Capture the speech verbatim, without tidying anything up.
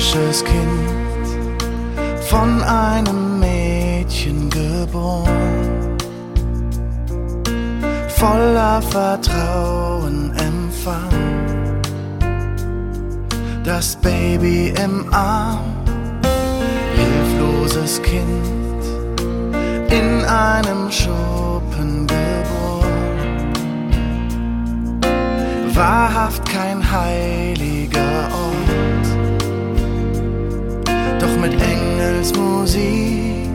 himmlisches Kind, von einem Mädchen geboren, voller Vertrauen empfang, das Baby im Arm, hilfloses Kind, in einem Schuppen geboren, wahrhaft kein heiliger Ort, doch mit Engelsmusik